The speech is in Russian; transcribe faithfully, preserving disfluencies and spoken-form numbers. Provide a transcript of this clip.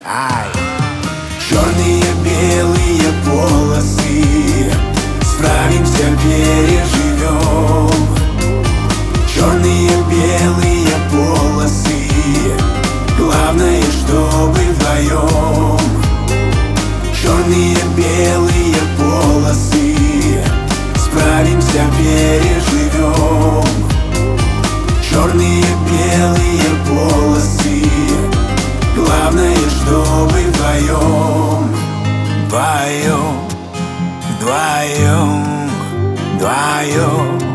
Ай! Черные, белые полосы, справимся, переживем. Черные, белые полосы, главное, чтобы вдвоем. Черные, белые полосы, справимся, переживем. Черные, белые полосы, главное, чтобы вдвоем. Вдвоем, вдвоем, вдвоем.